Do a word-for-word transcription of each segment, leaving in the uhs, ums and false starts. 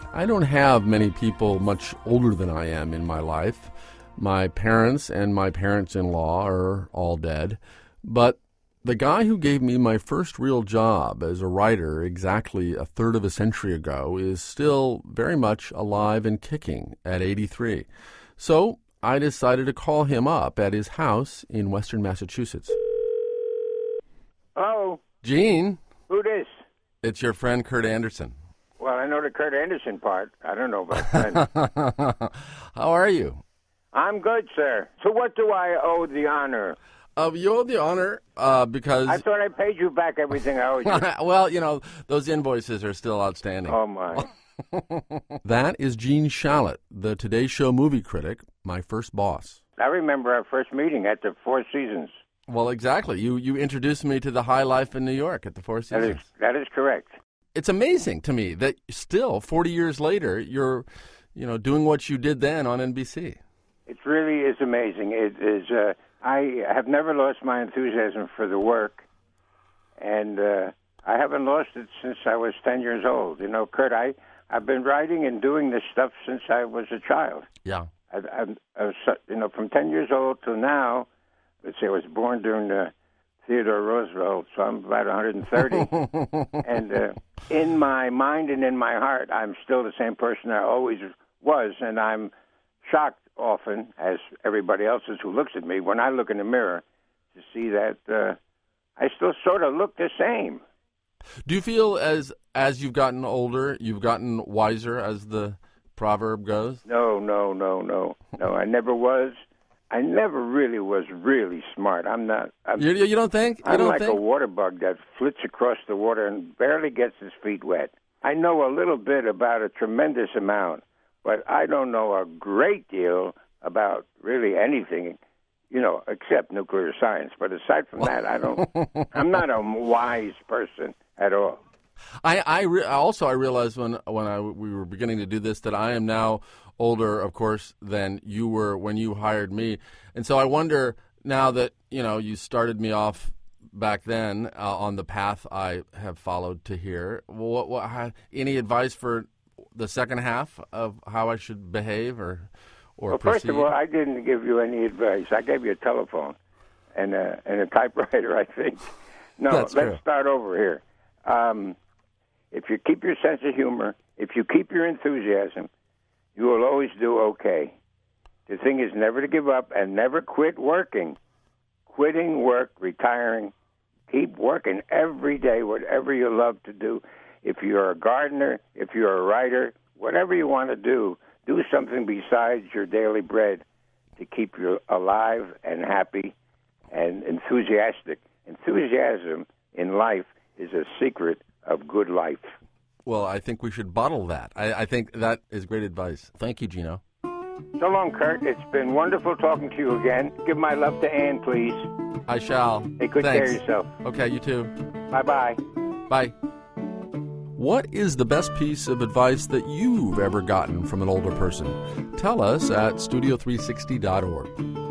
I don't have many people much older than I am in my life. My parents and my parents-in-law are all dead. But the guy who gave me my first real job as a writer exactly a third of a century ago is still very much alive and kicking at eighty-three. So I decided to call him up at his house in western Massachusetts. Hello? Gene? Who this? It's your friend Kurt Anderson. Well, I know the Kurt Anderson part. I don't know about that. How are you? I'm good, sir. So what do I owe the honor? Uh, you owe the honor uh, because... I thought I paid you back everything I owed you. Well, you know, those invoices are still outstanding. Oh, my. That is Gene Shalit, the Today Show movie critic, my first boss. I remember our first meeting at the Four Seasons. Well, exactly. You you introduced me to the high life in New York at the Four Seasons. That is, that is correct. It's amazing to me that still, forty years later, you're, you know, doing what you did then on N B C. It really is amazing. It is. Uh, I have never lost my enthusiasm for the work, and uh, I haven't lost it since I was ten years old. You know, Kurt, I, I've been writing and doing this stuff since I was a child. Yeah. I, I, I was, you know, from ten years old to now, let's say I was born during the Theodore Roosevelt, so I'm about one hundred thirty. And uh, in my mind and in my heart, I'm still the same person I always was, and I'm shocked often, as everybody else is who looks at me, when I look in the mirror to see that uh, I still sort of look the same. Do you feel as as you've gotten older, you've gotten wiser, as the proverb goes? No, no, no, no. No, I never was. I never really was really smart. I'm not. I'm, you, you don't think? You I'm don't like think? a water bug that flits across the water and barely gets his feet wet. I know a little bit about a tremendous amount, but I don't know a great deal about really anything, you know, except nuclear science. But aside from that, I don't. I'm not a wise person at all. I, I re- also I realized when when I we were beginning to do this that I am now older, of course, than you were when you hired me, and so I wonder now that you know you started me off back then uh, on the path I have followed to here. What, what how, any advice for the second half of how I should behave or or well, proceed? First of all, I didn't give you any advice. I gave you a telephone and a, and a typewriter, I think. No, That's let's true. start over here. Um, if you keep your sense of humor, if you keep your enthusiasm, you will always do okay. The thing is never to give up and never quit working. Quitting work, retiring, keep working every day, whatever you love to do. If you're a gardener, if you're a writer, whatever you want to do, do something besides your daily bread to keep you alive and happy and enthusiastic. Enthusiasm in life is a secret of good life. Well, I think we should bottle that. I, I think that is great advice. Thank you, Gino. So long, Kurt. It's been wonderful talking to you again. Give my love to Ann, please. I shall. Take good Thanks. care of yourself. Okay, you too. Bye-bye. Bye. What is the best piece of advice that you've ever gotten from an older person? Tell us at studio three sixty dot org.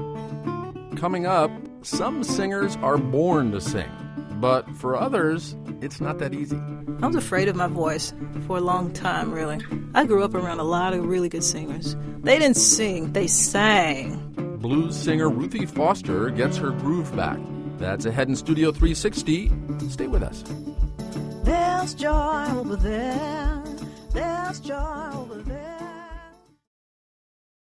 Coming up, some singers are born to sing, but for others, it's not that easy. I was afraid of my voice for a long time, really. I grew up around a lot of really good singers. They didn't sing, they sang. Blues singer Ruthie Foster gets her groove back. That's ahead in Studio three sixty. Stay with us. There's joy over there. There's joy over there.